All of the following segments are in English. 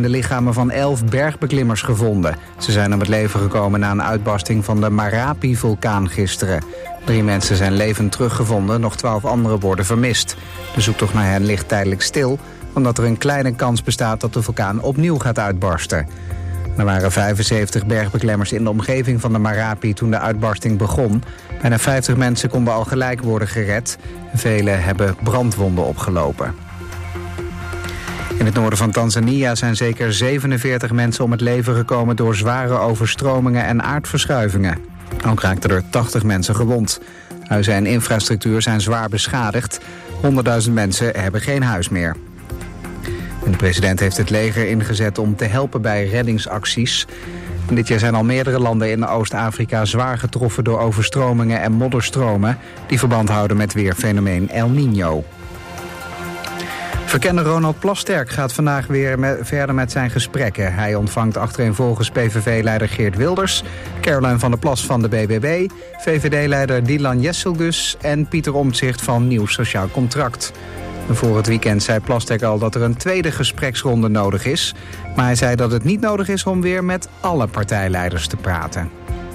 de lichamen van 11 bergbeklimmers gevonden. Ze zijn om het leven gekomen na een uitbarsting van de Marapi-vulkaan gisteren. 3 mensen zijn levend teruggevonden, nog 12 anderen worden vermist. De zoektocht naar hen ligt tijdelijk stil, omdat er een kleine kans bestaat dat de vulkaan opnieuw gaat uitbarsten. Er waren 75 bergbeklimmers in de omgeving van de Marapi toen de uitbarsting begon. Bijna 50 mensen konden al gelijk worden gered. Velen hebben brandwonden opgelopen. In het noorden van Tanzania zijn zeker 47 mensen om het leven gekomen door zware overstromingen en aardverschuivingen. Ook raakten er 80 mensen gewond. Huizen en infrastructuur zijn zwaar beschadigd. 100.000 mensen hebben geen huis meer. En de president heeft het leger ingezet om te helpen bij reddingsacties. En dit jaar zijn al meerdere landen in Oost-Afrika zwaar getroffen door overstromingen en modderstromen die verband houden met weerfenomeen El Niño. Verkenner Ronald Plasterk gaat vandaag weer verder met zijn gesprekken. Hij ontvangt achtereenvolgens PVV-leider Geert Wilders, Caroline van der Plas van de BBB, VVD-leider Dylan Jesselgus en Pieter Omtzigt van Nieuw Sociaal Contract. Voor het weekend zei Plasterk al dat er een tweede gespreksronde nodig is. Maar hij zei dat het niet nodig is om weer met alle partijleiders te praten.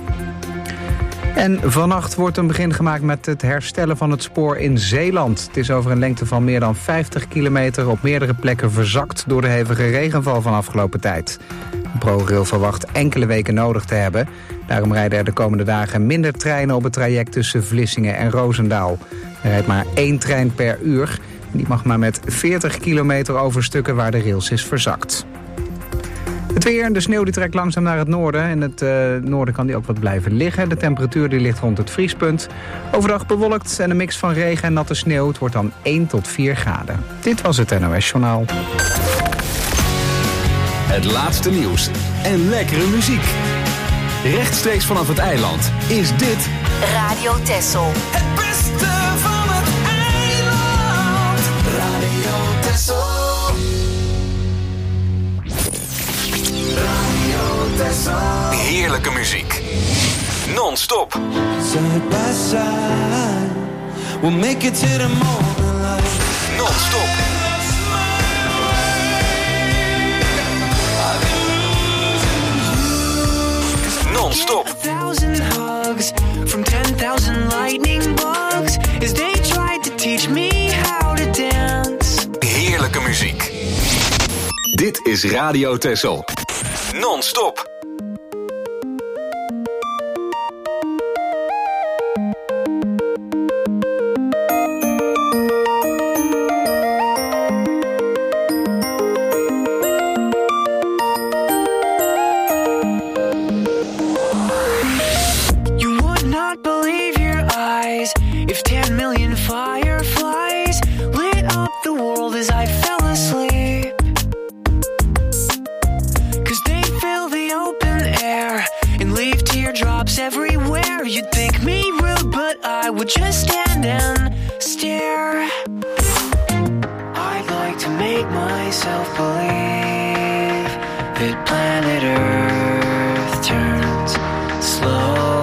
En vannacht wordt een begin gemaakt met het herstellen van het spoor in Zeeland. Het is over een lengte van meer dan 50 kilometer op meerdere plekken verzakt door de hevige regenval van afgelopen tijd. ProRail verwacht enkele weken nodig te hebben. Daarom rijden er de komende dagen minder treinen op het traject tussen Vlissingen en Roosendaal. Er rijdt maar 1 trein per uur. Die mag maar met 40 kilometer over stukken waar de rails is verzakt. Het weer, de sneeuw die trekt langzaam naar het noorden. In het noorden kan die ook wat blijven liggen. De temperatuur die ligt rond het vriespunt. Overdag bewolkt en een mix van regen en natte sneeuw. Het wordt dan 1 tot 4 graden. Dit was het NOS Journaal. Het laatste nieuws en lekkere muziek. Rechtstreeks vanaf het eiland is dit Radio Texel. Het beste van het eiland. Radio Texel. Radio Texel. heerlijke muziek. Non-stop. Side by side. We'll make it to the morning light. Non-stop. Non-stop. 1,000 hugs from 10,000 lightning bugs as they tried to teach me how to dance. Heerlijke muziek. Dit is Radio Texel. Non-stop. If 10 million fireflies lit up the world as I fell asleep, 'cause they fill the open air and leave teardrops everywhere. You'd think me rude, but I would just stand and stare. I'd like to make myself believe that planet Earth turns slow.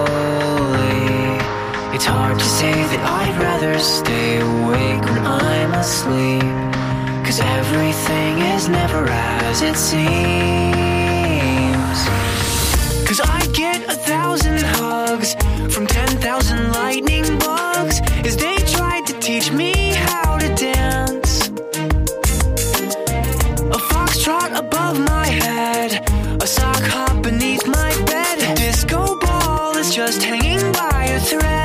It's hard to say that I'd rather stay awake when I'm asleep, 'cause everything is never as it seems. 'Cause I get 1,000 hugs from 10,000 lightning bugs as they tried to teach me how to dance. A foxtrot above my head, a sock hop beneath my bed. A disco ball is just hanging by a thread.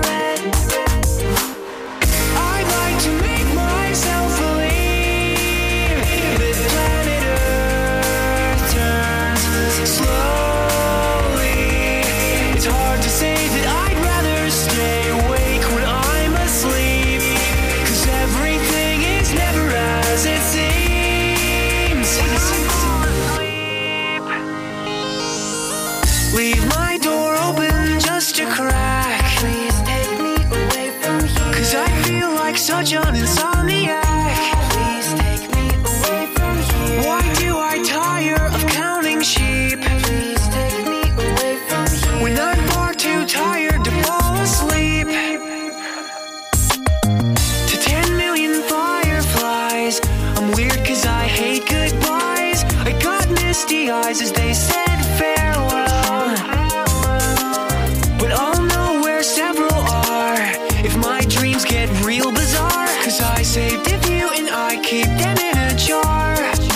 I'd like to make myself believe that planet Earth turns slowly. It's hard to say that I'd rather stay awake when I'm asleep, 'cause everything is never as it seems. Leave my door open just a crack. Please take me away from here, 'cause I feel like such an insomniac. Please take me away from here. Why do I tire of counting sheep? Please take me away from here, when I'm far too tired to fall asleep. To 10 million fireflies, I'm weird 'cause I hate goodbyes. I got misty eyes as they said farewell. But I'll know where several are if my dreams get real bizarre, 'cause I saved a few and I keep them in a jar.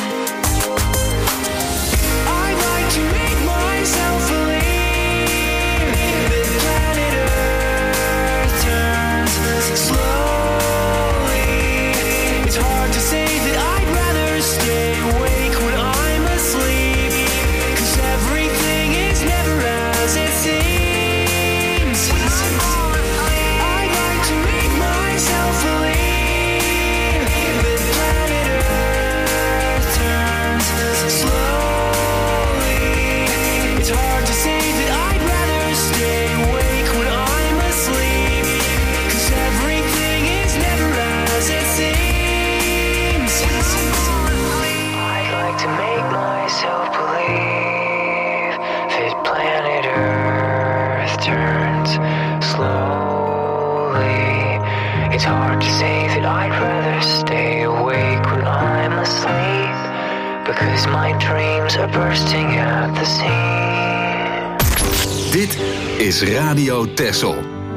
I'd like to make myself believe that planet Earth turns slowly. It's hard to say that I'd rather stay awake when I'm asleep, 'cause everything is never as it seems. I'd like to make myself believe that planet Earth turns slowly. It's hard to say that I'd rather stay awake when I'm asleep, 'cause everything is never as it seems. I'd like to make myself believe that planet Earth turns slowly. It's hard to say that I'd rather stay awake when I'm asleep, because my dreams are bursting at the seams. Dit is Radio Texel.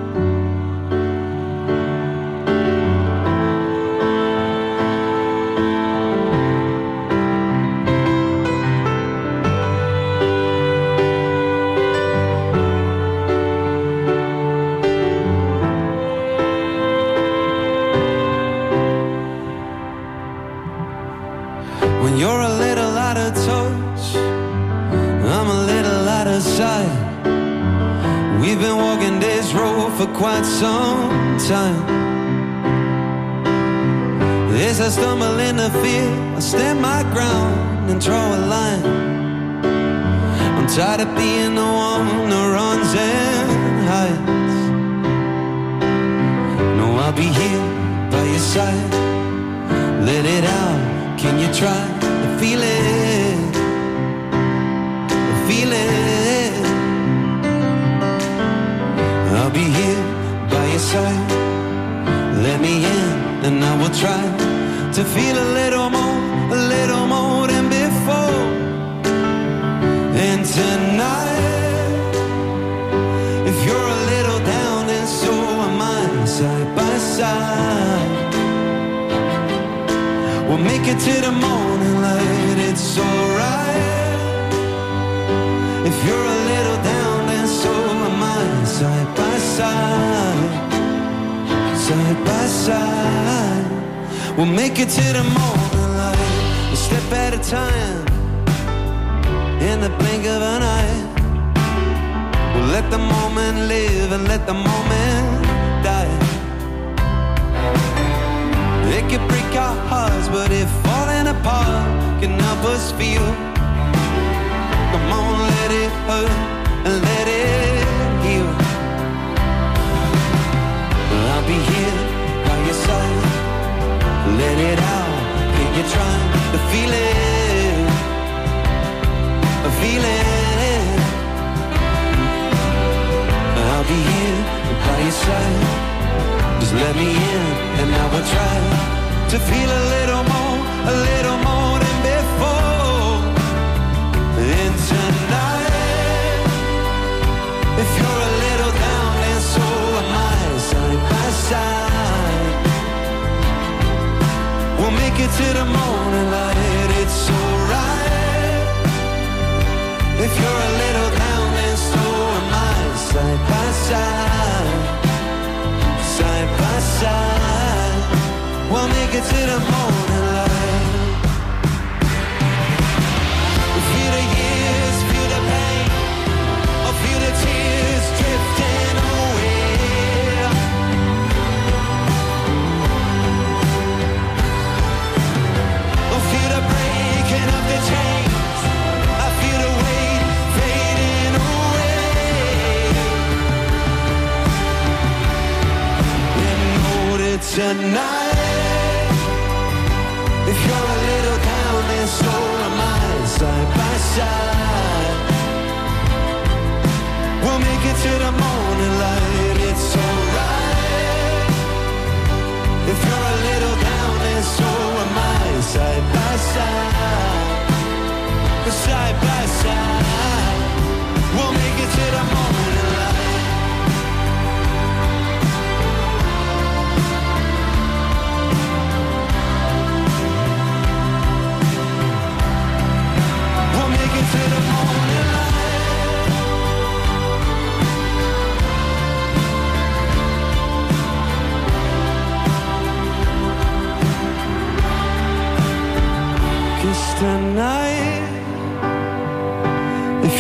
When you're a little out of touch, I'm a little out of sight. We've been walking this road for quite some time. As I stumble in the field, I stand my ground and draw a line. I'm tired of being the one who runs and hides. No, I'll be here by your side. Let it out, can you try to feel it? Feel it. I'll be here by your side. Let me in and I will try to feel a little more than before. And tonight, if you're a little down, then so am I, side by side. We'll make it to the morning light, it's alright. If you're a little down, then so am I, side by side. Side by side. We'll make it to the morning light, a step at a time, in the blink of an eye. We'll let the moment live and let the moment die. It could break our hearts, but if falling apart can help us feel, come on, let it hurt and let it heal. I'll be here by your side. Let it out, can you try to feel it? Feel it. I'll be here by your side. Just let me in and I will try to feel a little more than before. And tonight, if you're a little down, then so am I, side by side. We'll make it to the morning light, it's alright. If you're a little down, then so am I, side by side. Side by side, we'll make it to the morning light. Feel the years, feel the pain, or feel the tears drifting away. Or feel the breaking of the chains, I feel the weight fading away. Tonight, if you're a little down, then so am I, side by side. We'll make it to the morning light, it's alright. If you're a little down, then so am I, side by side.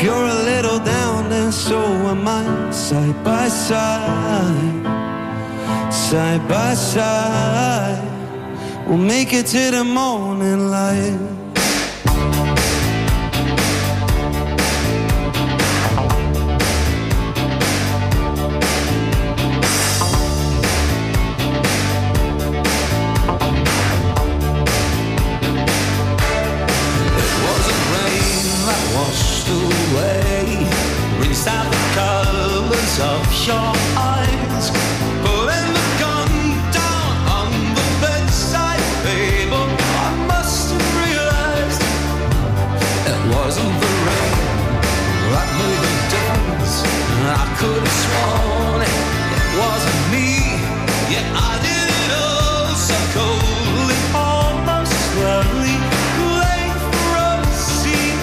you're a little down, then so am I. Side by side, side by side, we'll make it to the morning light. Of your eyes, putting the gun down on the bedside table. I must have realized it wasn't the rain that made the difference. I could have sworn it wasn't me, yet I did it all so coldly, almost slowly, late for a scene.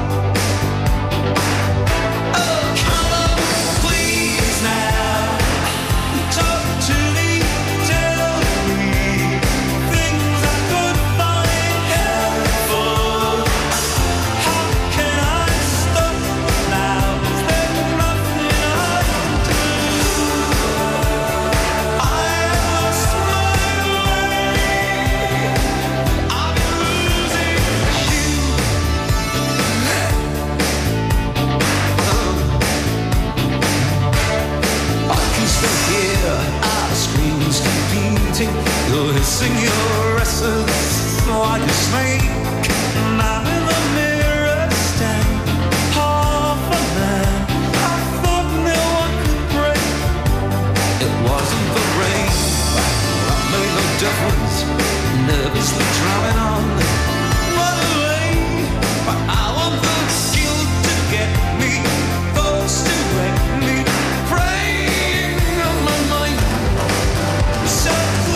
You're hissing your essence like a snake. Now in the mirror stand half a man. I thought no one could break. It wasn't the rain that made no difference. Nervously drumming on run away. But I want the guilt to get me, thoughts to wreck me, preying on my mind. So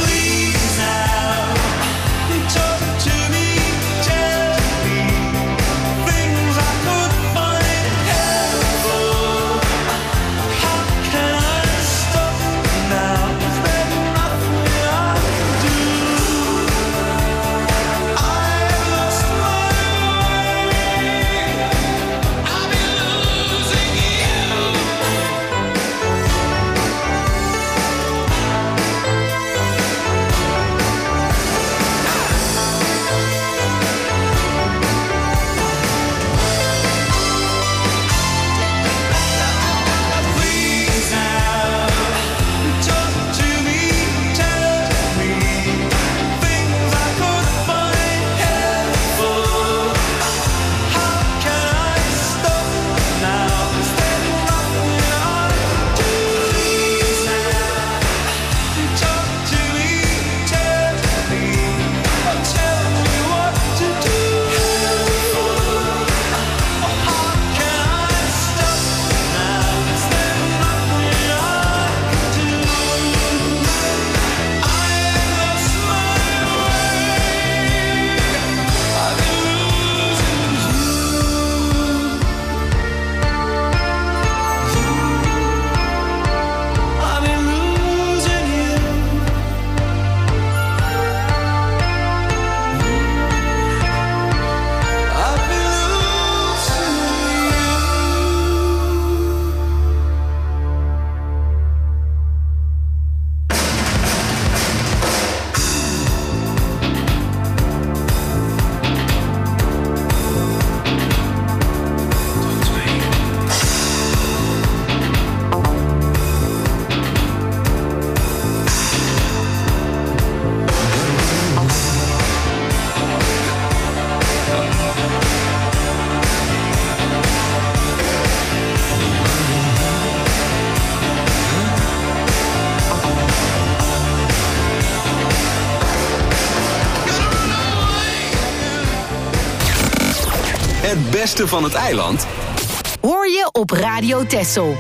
Het beste van het eiland hoor je op Radio Texel.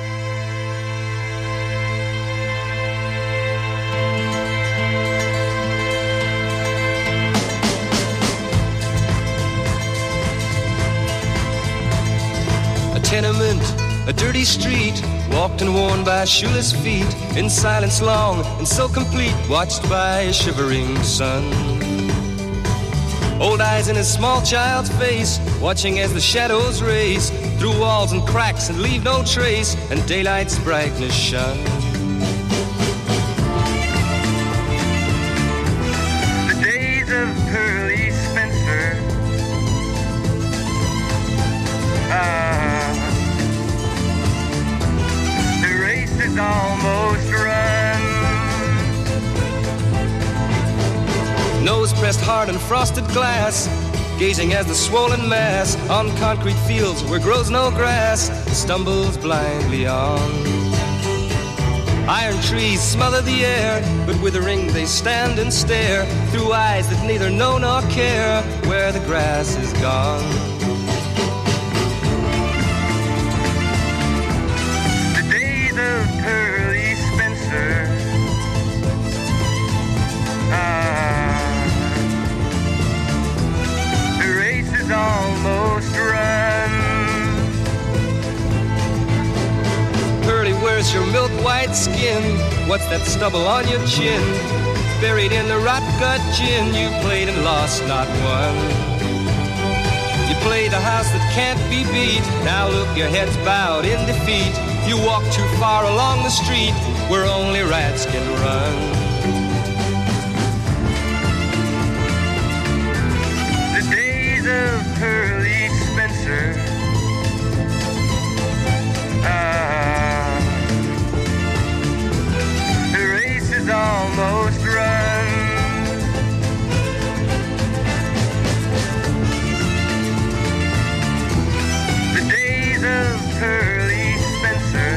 A tenement, a dirty street, walked and worn by shoeless feet, in silence long and so complete, watched by a shivering sun. Old eyes in a small child's face, watching as the shadows race through walls and cracks and leave no trace, and daylight's brightness shine. The days of Pearly Spencer, the race is almost run. Nose pressed hard in frosted glass, gazing as the swollen mass on concrete fields where grows no grass stumbles blindly on. Iron trees smother the air, but withering they stand and stare through eyes that neither know nor care where the grass is gone. The days of Pearly Spencer, the race is almost run. Pearly, where's your milk white skin? What's that stubble on your chin? Buried in the rot gut gin, you played and lost, not won. You played a house that can't be beat. Now look, your head's bowed in defeat. You walk too far along the street where only rats can run. The days of Pearly Spencer, the race is almost run. The days of Pearly Spencer,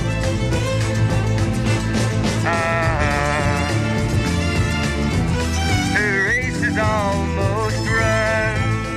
the race is almost run.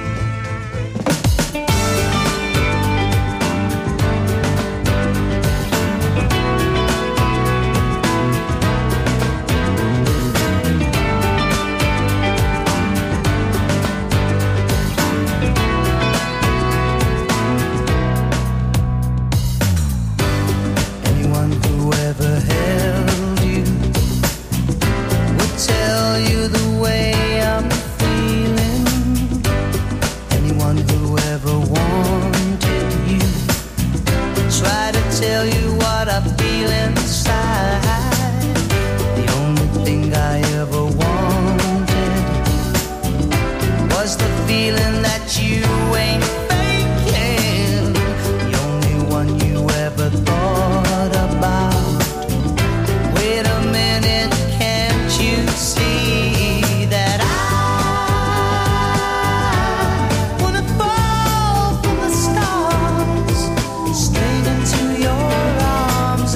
Anyone who ever held you would tell you the way I'm feeling. Anyone who ever wanted you would try to tell you what I feel inside. The only thing I ever wanted was the feeling that you ain't faking. The only one you ever thought about. Wait a minute, can't you see that I wanna fall from the stars straight into your arms?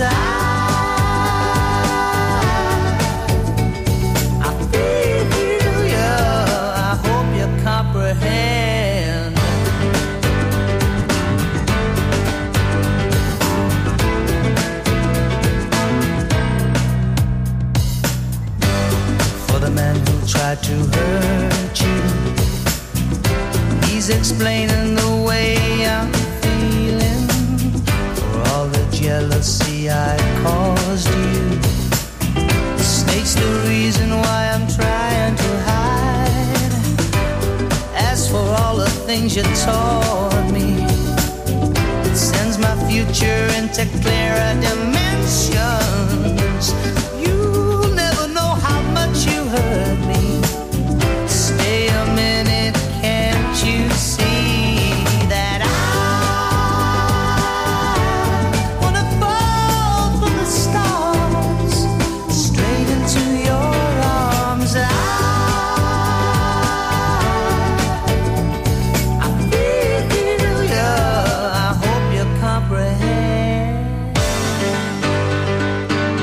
I feel you, I hope you comprehend. For the man who tried to hurt you, he's explaining the way I'm feeling. For all the jealousy I caused you, the snake's the reason why I'm trying to hide. As for all the things you taught me, it sends my future into clearer dimensions. You'll never know how much you hurt me. Stay a minute, can't you see that I wanna fall from the stars straight into your arms? I feel you, I hope you comprehend.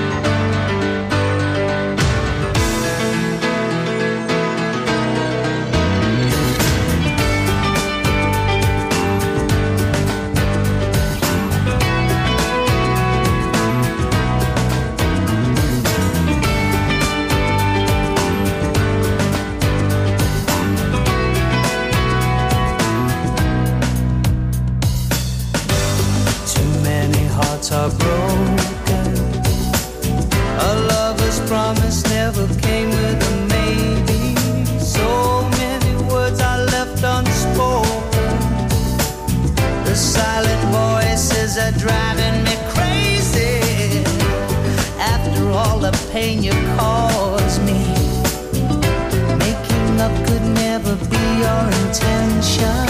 The silent voices are driving me crazy. After all the pain you caused me, making up could never be your intention.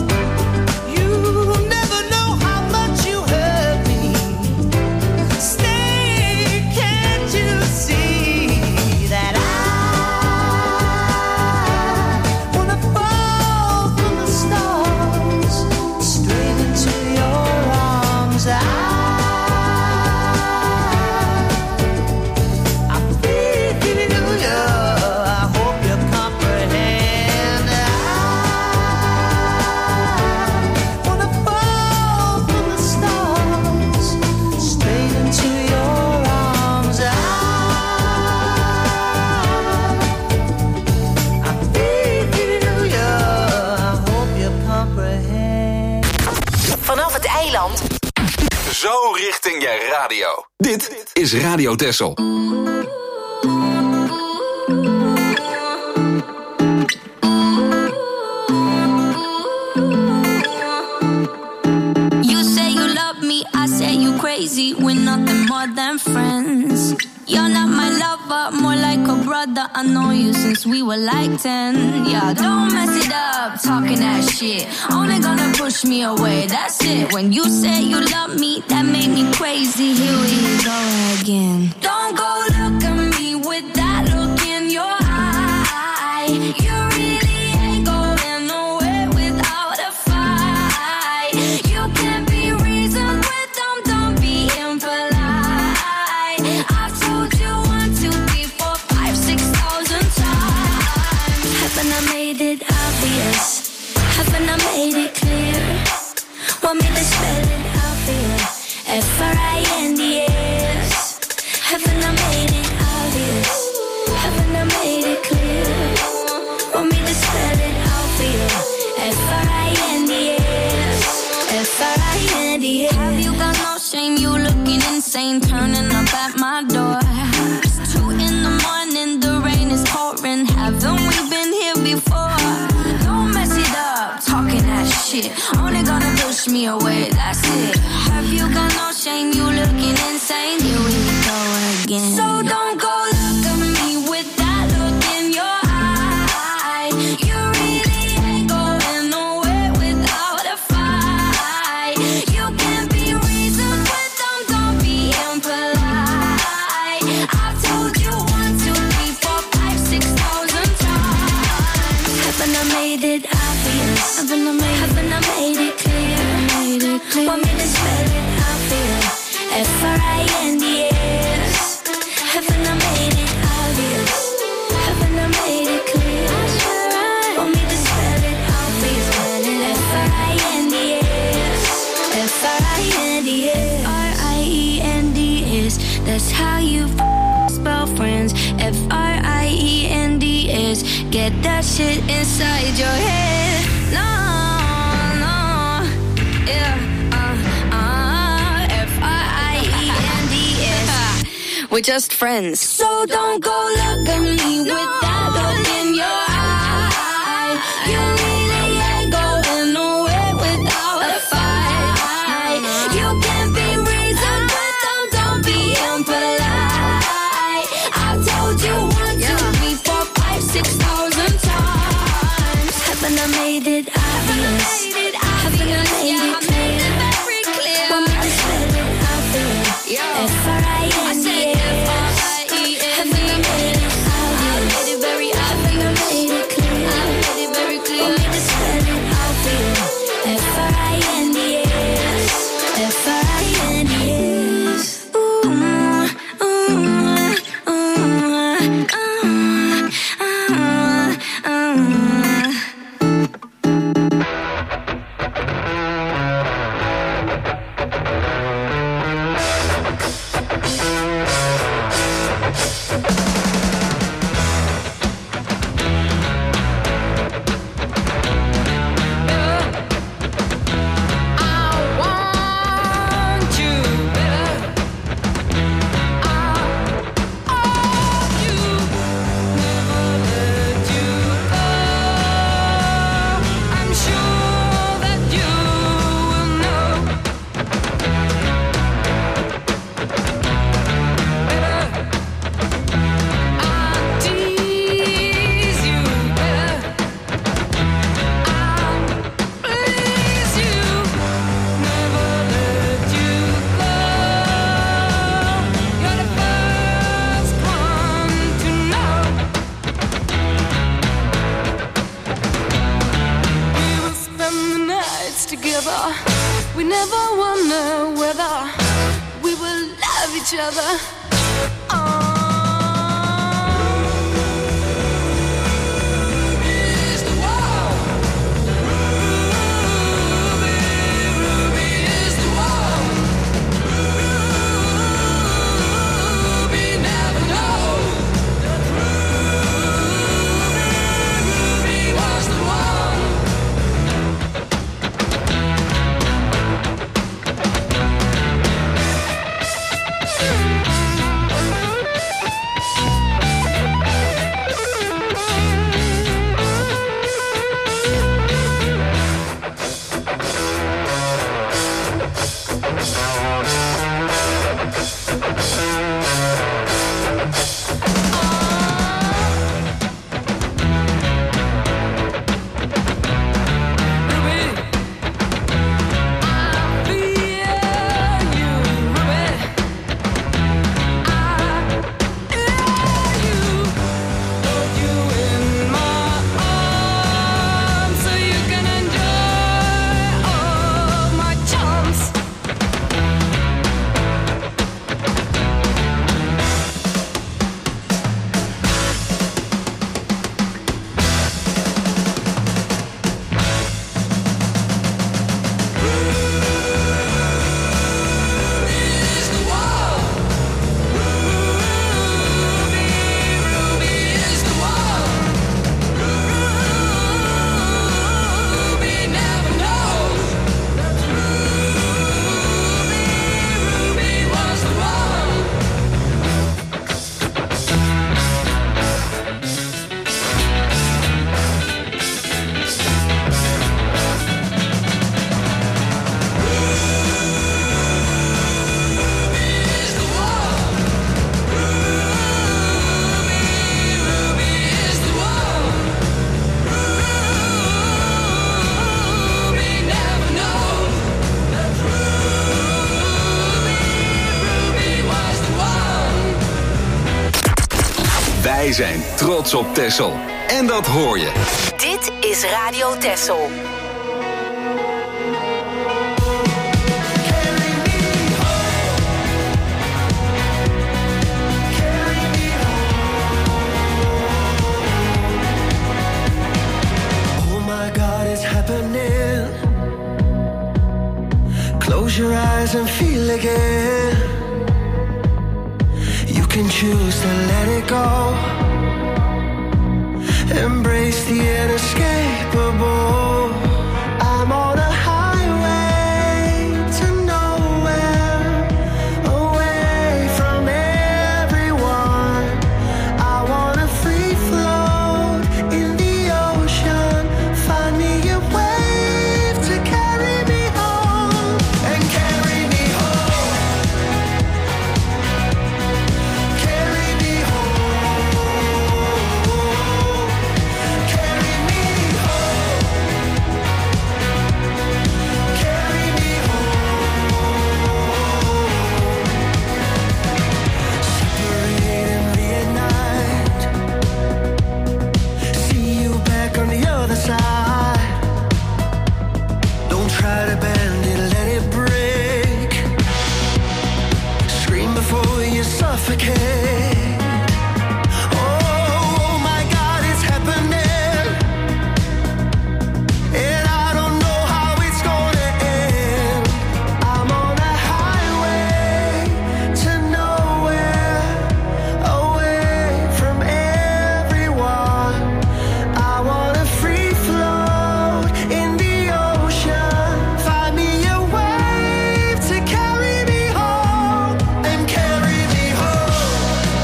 Zo richting je radio. Dit is Radio Texel. You say you love me, I say you crazy. We're nothing more than friends. You're not my lover, more like a brother. I know you since we were like 10. Yeah, don't mess it up, talking that shit. Only gonna push me away, that's it. When you say you love me, that made me crazy. Here we go again. Don't go look at me with that look in your eye. You really ain't going nowhere without a fight. You can't be reasoned with them, don't be impolite. I've told you 1, 2, 3, 4, 5, 6,000 times. Haven't I made it obvious? Haven't I made it clear? Want me to spell it out for you? F-R-I-N-D-S. Haven't I made it obvious? Haven't I made it clear? Want me to spell it out for you? F-R-I-N-D-S. F-R-I-N-D-S. Have you got no shame? You looking insane, turning up at my door. It's 2 in the morning, the rain is pouring. Haven't we been here before? Don't mess it up, talking that shit. Only gonna push me away, that's it. Have you got no shame? You looking insane. Here we go again. So don't go look at me with that look in your eye. You really ain't going nowhere without a fight. You can't be reasoned with them, don't be impolite. I've told you 1, 2, 3, 4, 5, 6,000 times. Haven't I made it obvious? Haven't I made it clear? Want me to spell it out for you? F-R-I-N-D-S. Haven't I made it obvious? Haven't I made it clear? Want me to spell it out for you? F-R-I-N-D-S. F-R-I-N-D-S. R-I-E-N-D-S. That's how you spell friends. F-R-I-E-N-D-S. Get that shit inside your head. No, yeah. F-R-I-E-N-D-S. We're just friends. So don't go look at me with that look in your eye. You really ain't going nowhere without a fight. You can't be reasoned with them, don't be impolite. I've told you 1, 2, 3, 4, 5, 6,000 times. Haven't I made it obvious? Haven't I made it clear? Want me to spell it out for you? F-R-I-N-D-S. Haven't I made it obvious? Haven't I made it clear? Want me to spell it out for you? F-R-I-N-D-S. F-R-I-N-D-S. we never wonder whether we will love each other. Wij zijn trots op Texel. En dat hoor je. Dit is Radio Texel. Oh my God, it's happening. Close your eyes and feel again. You can choose to let it go. Embrace the inescapable. I'm on a highway to nowhere, away from everyone. I wanna free float in the ocean. Find me a wave to carry me home and carry me home. Carry me home. Carry me home. Carry me home. Separate and reunite. See you back on the other side. Don't try to bend it, let it break. Scream before you suffocate. Oh my God, it's happening. And I don't know how it's gonna end. I'm on a highway to nowhere, away from everyone. I wanna free float in the ocean. Find me a wave to carry me home and carry me home.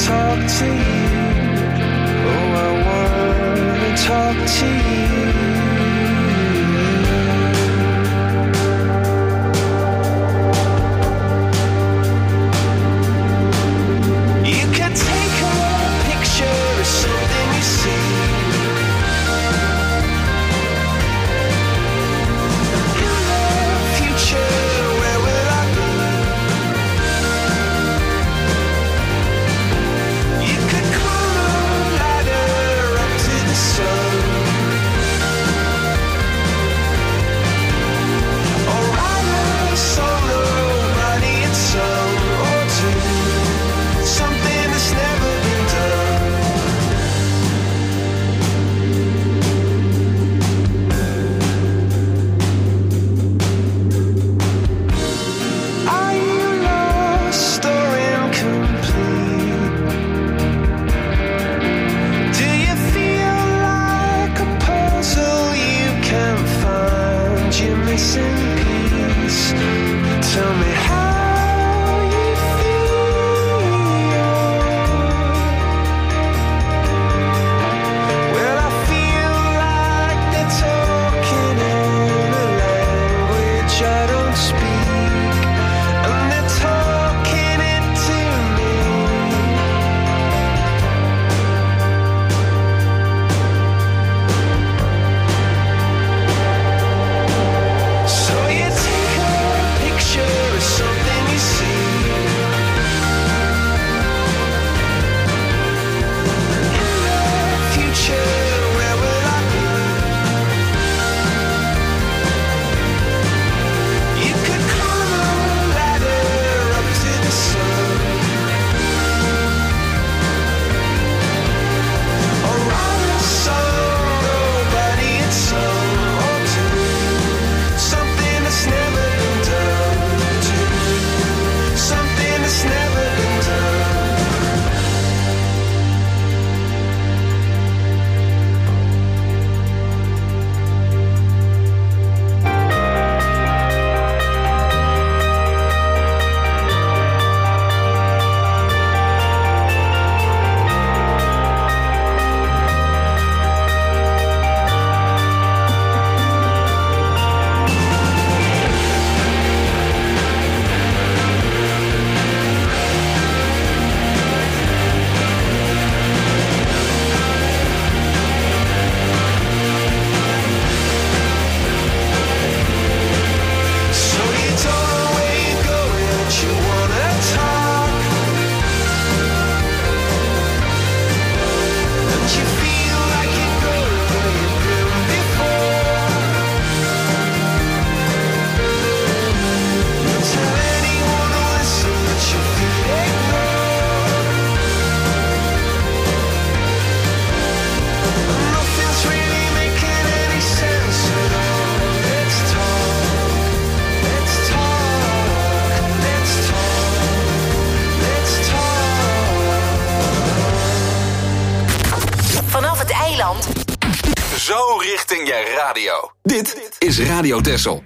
talk to you. Oh, I wanna talk to you. You can take a picture of something you see. In the future, where will I be? You could climb a ladder up to the sun, or write a solo, writing it song or two, something that's never been done. Are you lost or incomplete? Do you feel like a puzzle you can't find your missing piece? Tell me how you feel. Well, I feel like they're talking in a language I don't speak, and they're talking it to me. So you take a picture of something you see. In the future, where will I be? You could climb a ladder up to the sun, or write a song, nobody in song or two, something that's never been done. To something that's never been done. So you don't know where you're going, but you wanna talk, and you feel like you're going where you've been before. You tell anyone to listen, but you feel ignored, and nothing's really making any sense at all. Let's talk, let's talk, let's talk, let's talk. Vanaf het eiland Zo richting je radio. Dit is Radio Texel.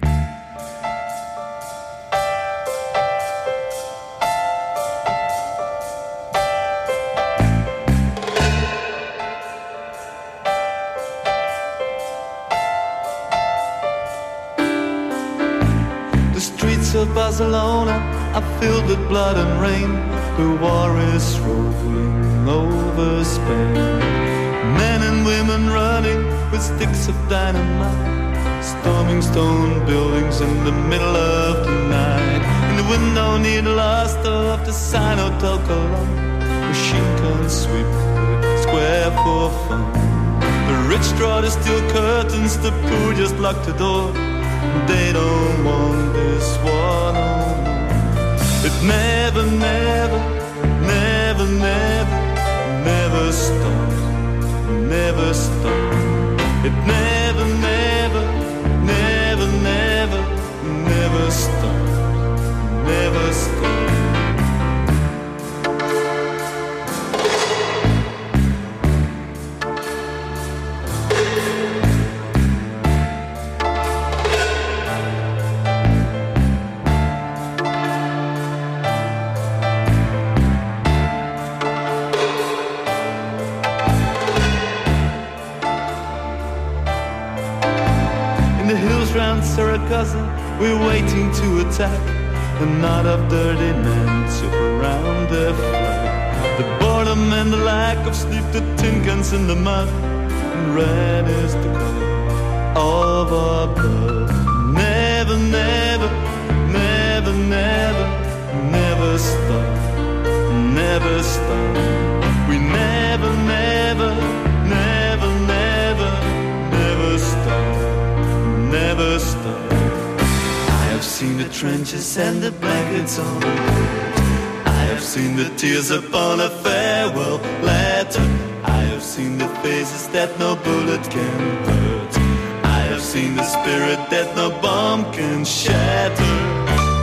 The streets of Barcelona are filled with blood and rain. The war is rolling over Spain. Men and women running with sticks of dynamite, storming stone buildings in the middle of the night. In the window near the last of the sign Hotel Colón, machine guns sweep the square for fun. The rich draw the steel curtains, the poor just lock the door. They don't want this war no more. It never, never, never, never, never stops. Never stop. It never, never, never, never, never stop. Never stop. or a cousin, we're waiting to attack. A knot of dirty men surround their flag. The boredom and the lack of sleep, the tin cans in the mud, and red is the color of our blood. Never, never, never, never, never stop, never stop. We never, never, never, never, never stop, never stop. I have seen the trenches and the blankets on. I have seen the tears upon a farewell letter. I have seen the faces that no bullet can hurt. I have seen the spirit that no bomb can shatter.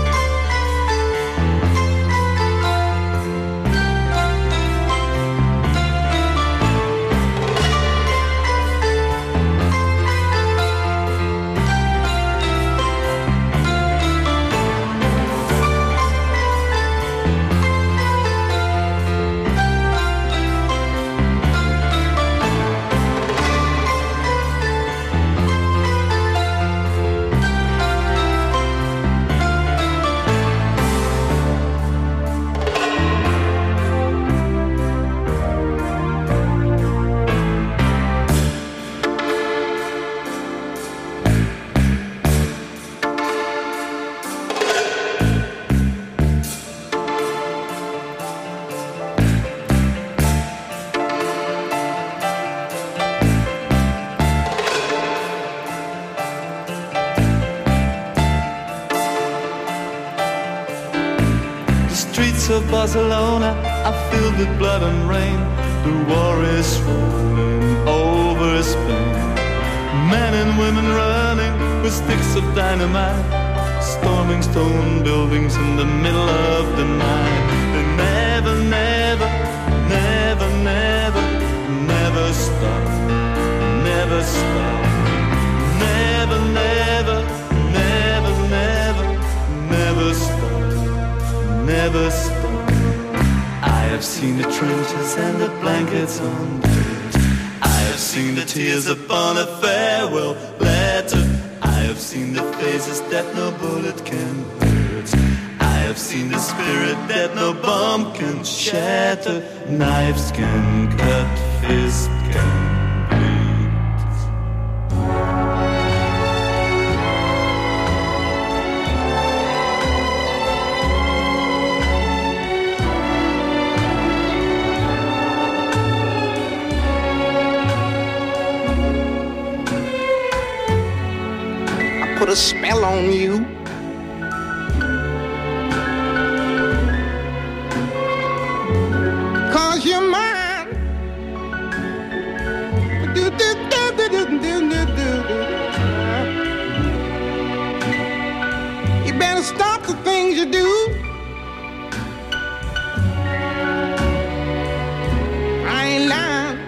Of Barcelona are filled with blood and rain. The war is rolling over Spain. Men and women running with sticks of dynamite, storming stone buildings in the middle of the night. They never, never, never, never, never stop, never stop. Never, never, never, never, never stop, never stop. I have seen the trenches and the blankets on dirt. I have seen the tears upon a farewell letter. I have seen the faces that no bullet can hurt. I have seen the spirit that no bomb can shatter. Knives can cut, fists can put a spell on you. Cause you're mine. You better stop the things you do. I ain't lying.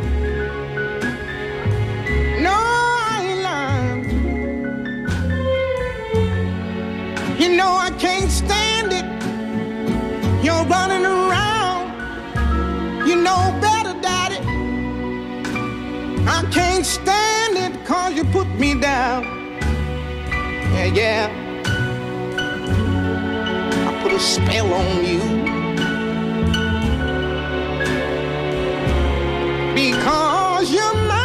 You know I can't stand it. You're running around. You know better, Daddy. I can't stand it 'cause you put me down. Yeah, yeah. I put a spell on you. Because you're mine.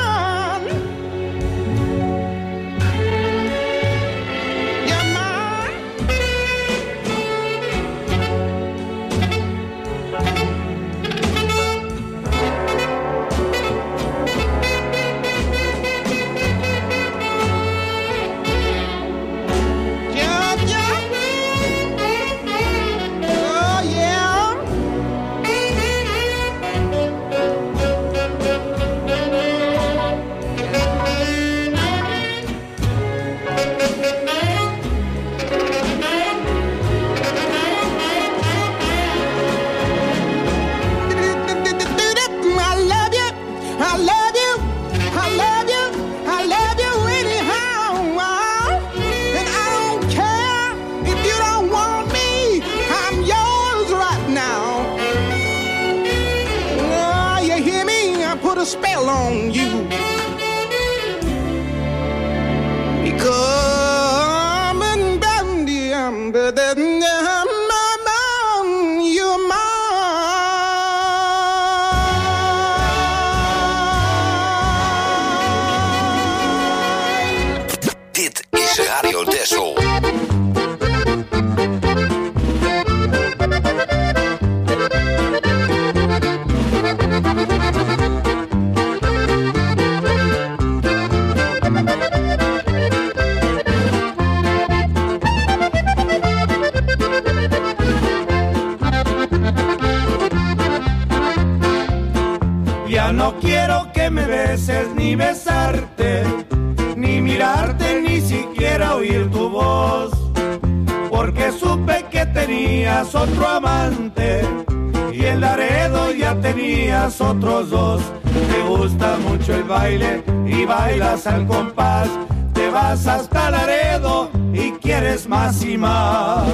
A spell on you because Ya no quiero que me beses ni besarte, ni mirarte, ni siquiera oír tu voz, porque supe que tenías otro amante y en Laredo ya tenías otros dos. Te gusta mucho el baile y bailas al compás, te vas hasta Laredo y quieres más y más.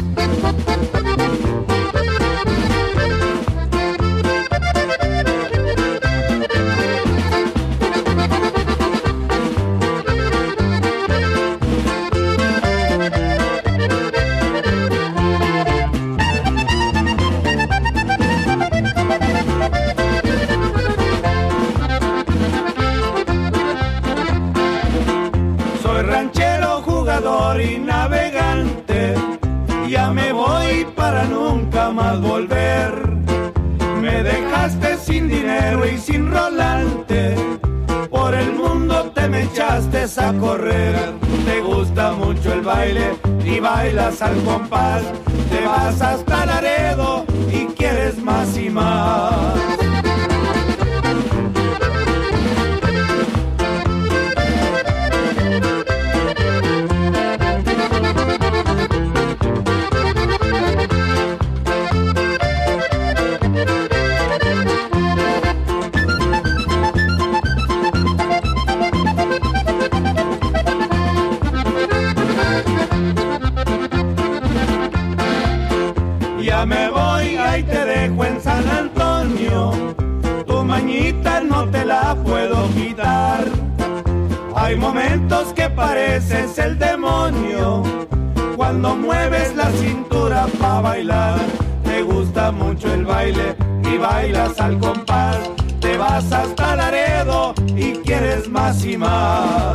Y navegante, ya me voy para nunca más volver. Me dejaste sin dinero y sin rolante, por el mundo te me echaste a correr. Te gusta mucho el baile y bailas al compás, te vas hasta Laredo y quieres más y más. Ya me voy, ahí te dejo en San Antonio, tu mañita no te la puedo quitar. Hay momentos que pareces el demonio, cuando mueves la cintura pa' bailar. Te gusta mucho el baile y bailas al compás, te vas hasta Laredo y quieres más y más.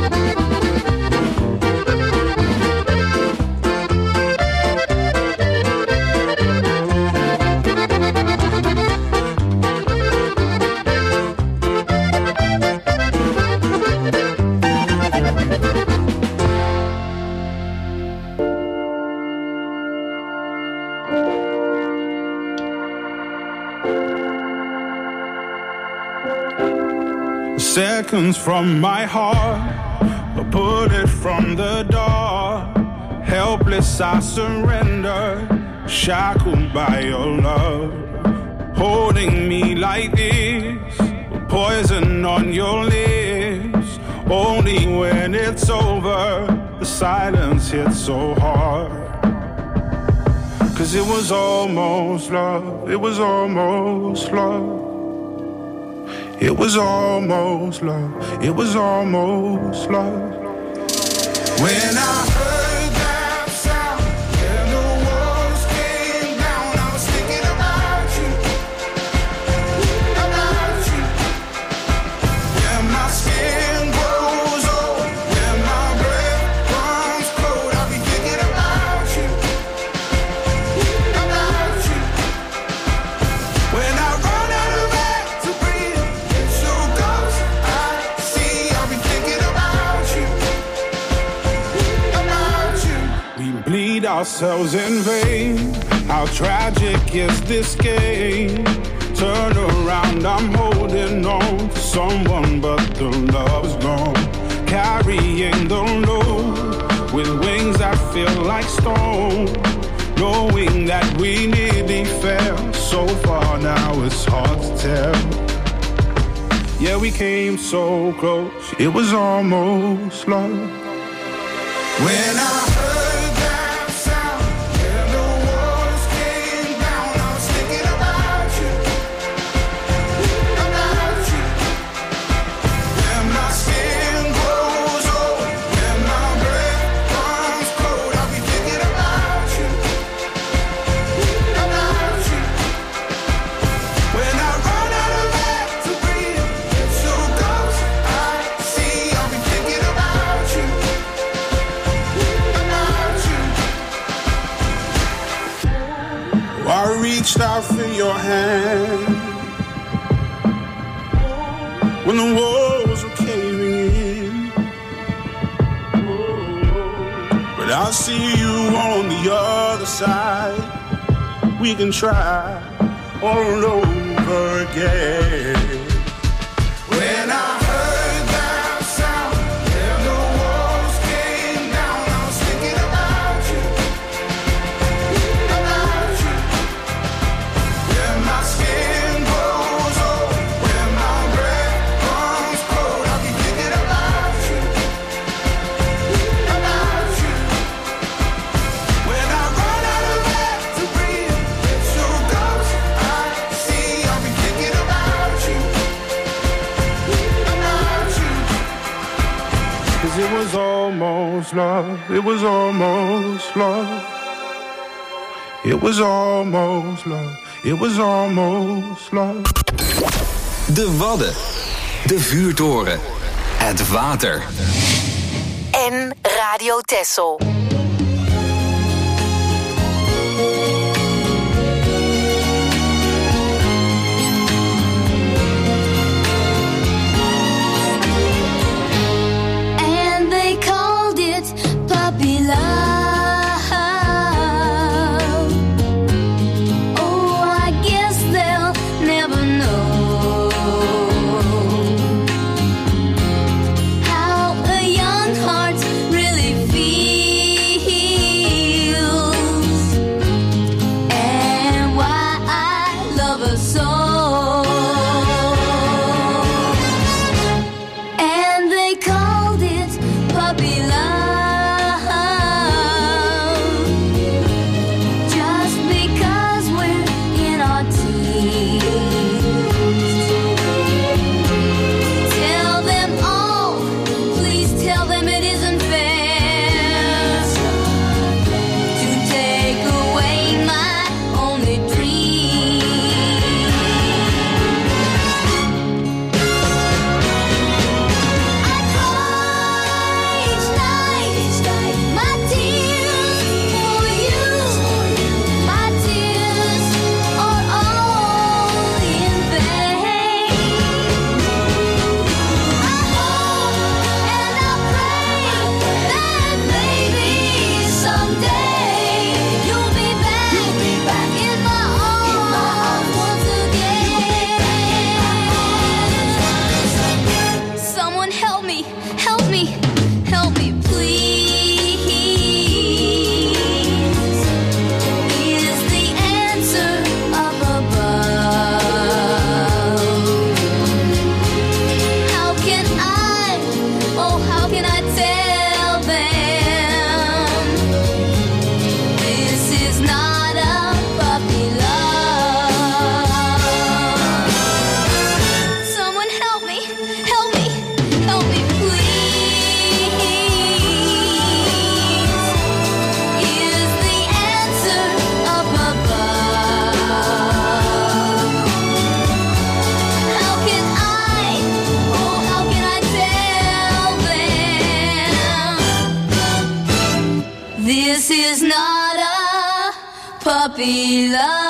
Seconds from my heart, a bullet from the door. Helpless I surrender, shackled by your love. Holding me like this, poison on your lips. Only when it's over, the silence hits so hard. 'Cause it was almost love, it was almost love. It was almost love, it was almost love. When I heard that sound and the walls came down, I was thinking about you, about you. When my skin grows old, when my breath comes cold, I'll be thinking about you, about you. When I run out of air to breathe, bleed ourselves in vain. How tragic is this game? Turn around, I'm holding on to someone, but the love's gone. Carrying the load with wings that feel like stone. Knowing that we nearly fell so far, now it's hard to tell. Yeah, we came so close, it was almost love. When I reached out for your hand when the walls were caving in, but I see you on the other side. We can try all over again. was almost love. It was almost love. It was almost love. It was almost love. De Wadden. De vuurtoren. Het water. En Radio Texel. And they called it puppy love. This is not a puppy love.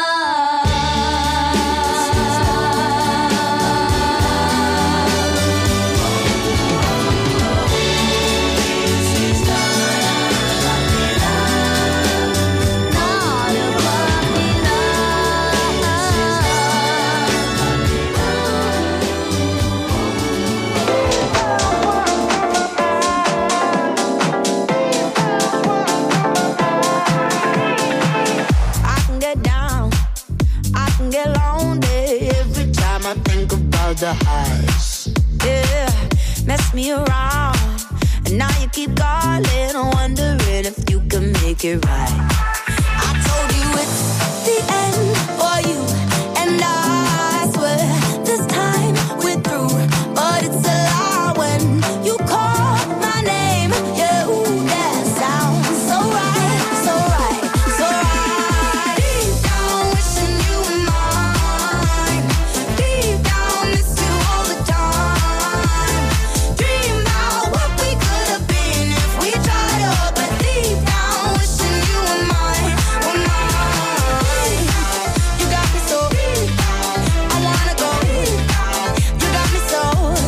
The highs, yeah, mess me around, and now you keep calling, wondering if you can make it right. I told you it's the end for you, and I swear this time we're through, but it's a lie when you call my name. Yeah, ooh, that sounds so right, so right, so right. Deep down, wishing you were mine. Deep down, miss you all the time. Dream about what we could have been if we tried up. But deep down, wishing you were mine, were mine. You got me so, I wanna go. You got me so,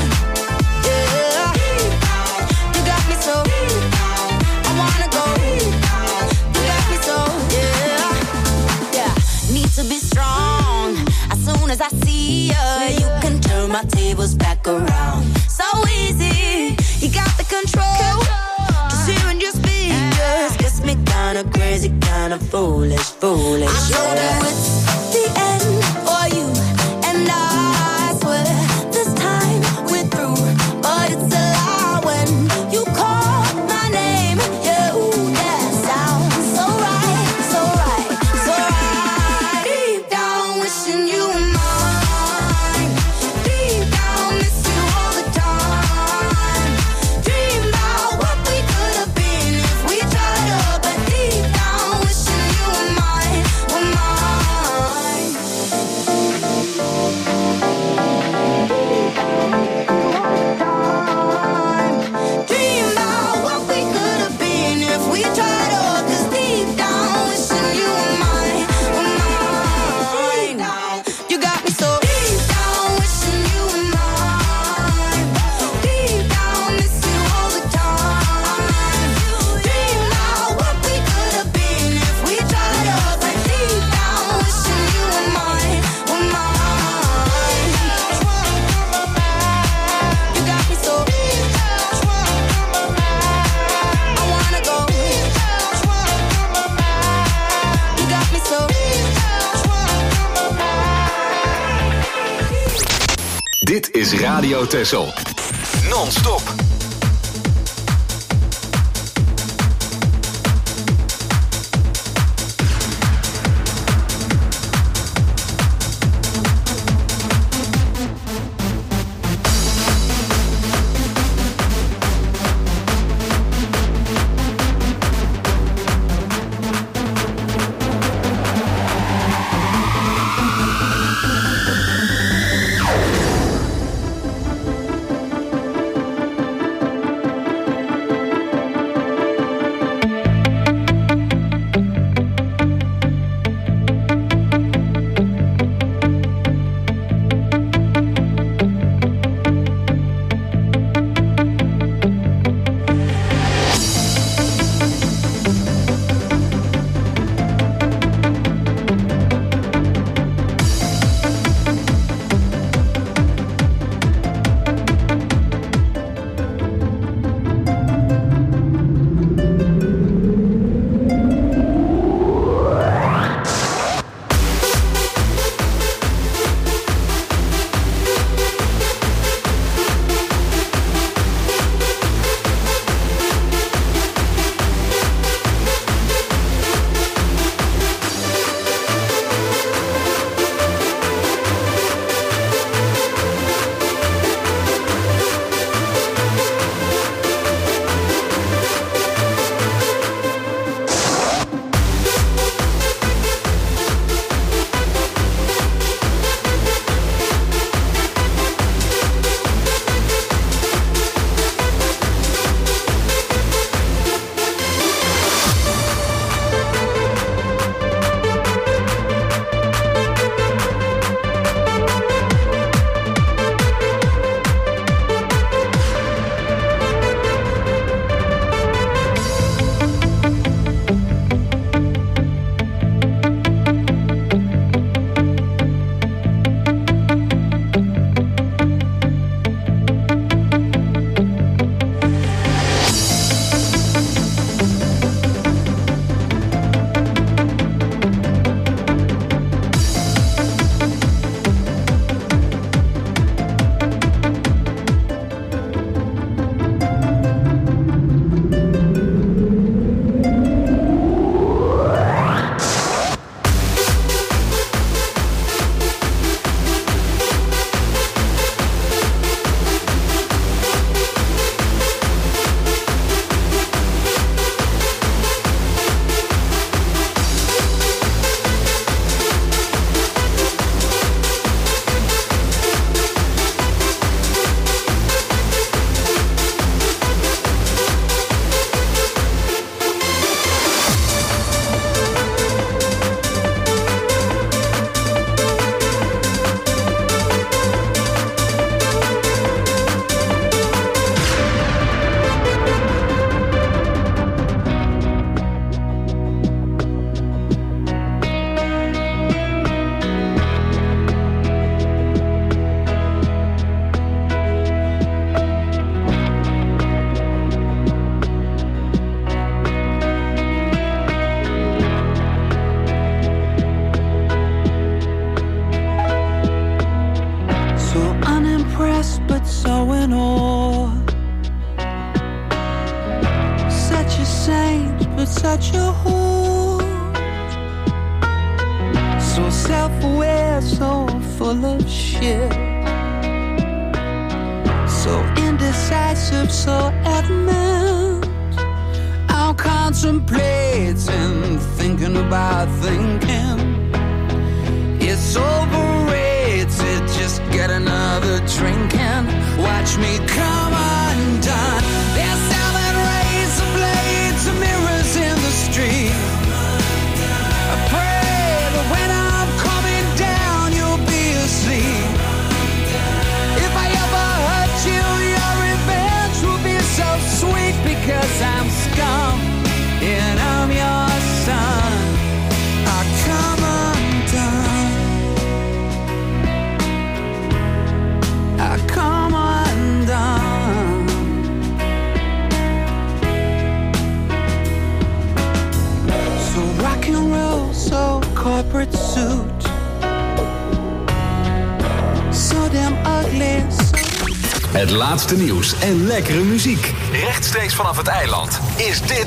yeah. You got me so, I wanna go. You got me so, yeah. Yeah, need to be strong. As soon as I see you, you can turn my tables back around. So easy, you got the control. Just hearing your speakers gets me kinda crazy, kinda foolish, foolish. I told you it's the end for you, and I swear this time we're through, but it's a lie when you call my name. Yeah, ooh, that sounds so right, so right, so right. Deep down, wishing you were mine. Deep down, miss you all the time. Dream about what Dit is Radio Texel. Non-stop. such a whore. So self-aware, so full of shit. So indecisive, so adamant. I'm contemplating, thinking about thinking. It's overrated, just get another drink and watch me come undone. They're selling razor blades and mirrors in the street. I pray that when I'm coming down, you'll be asleep. If I ever hurt you, your revenge will be so sweet, because I'm scum and I'm your son. I come undone. I come undone. so damn ugly. Het laatste nieuws en lekkere muziek. Rechtstreeks vanaf het eiland is dit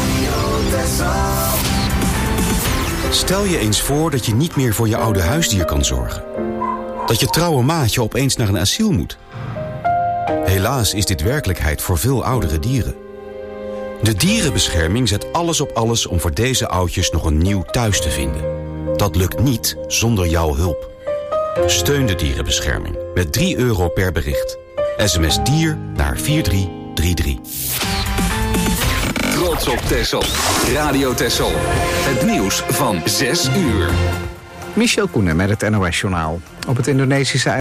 Stel je eens voor dat je niet meer voor je oude huisdier kan zorgen. Dat je trouwe maatje opeens naar een asiel moet. Helaas is dit werkelijkheid voor veel oudere dieren. De dierenbescherming zet alles op alles om voor deze oudjes nog een nieuw thuis te vinden. Dat lukt niet zonder jouw hulp. Steun de dierenbescherming met €3 per bericht. SMS dier naar 4333. Trots op Texel. Radio Texel. Het nieuws van 6 uur. Michel Koenen met het NOS-journaal. Op het Indonesische